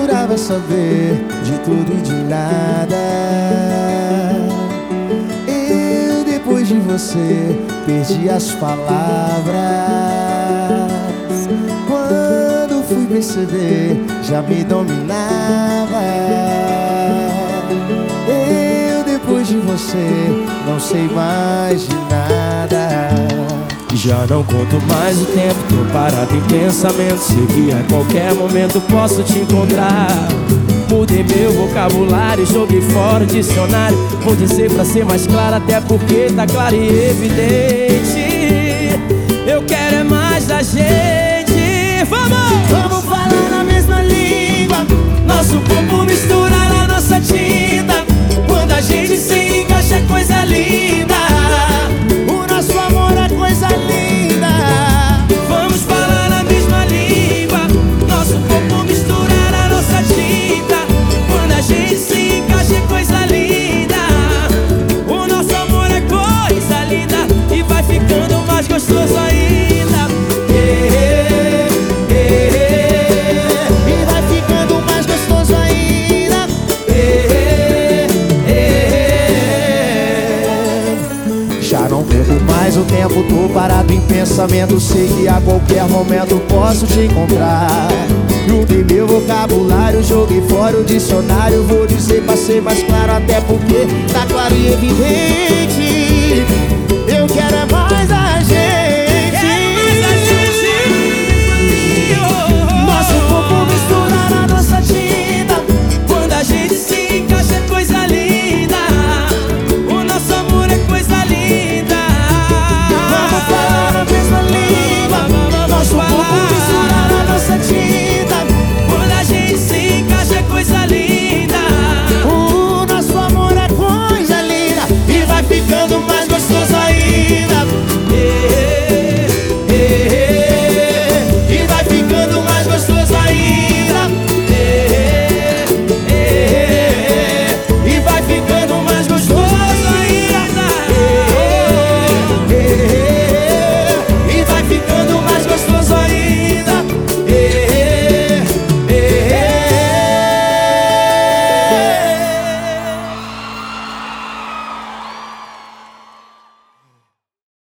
jurava saber de tudo e de nada. Eu, depois de você, perdi as palavras. Quando fui perceber, já me dominava. Eu, depois de você, não sei mais de nada. Já não conto mais o tempo, tô parado em pensamento. Sei que a qualquer momento posso te encontrar. Mudei meu vocabulário, joguei fora o dicionário. Vou dizer pra ser mais claro, até porque tá claro e evidente. Eu quero é mais da gente. Vamos falar na mesma língua, nosso corpo misturar a nossa tinta. Quando a gente se encaixa é coisa linda. O nosso amor é coisa linda. Vamos falar na mesma língua, nosso corpo misturar a nossa tinta. Quando a gente se encaixa é coisa linda. O nosso amor é coisa linda e vai ficando mais gostoso ainda. E vai ficando mais gostoso ainda. Já não perco mais o tempo, tô parado em pensamento. Sei que a qualquer momento posso te encontrar. Mudei meu vocabulário, joguei fora o dicionário. Vou dizer pra ser mais claro, até porque tá claro e evidente. Eu quero é mais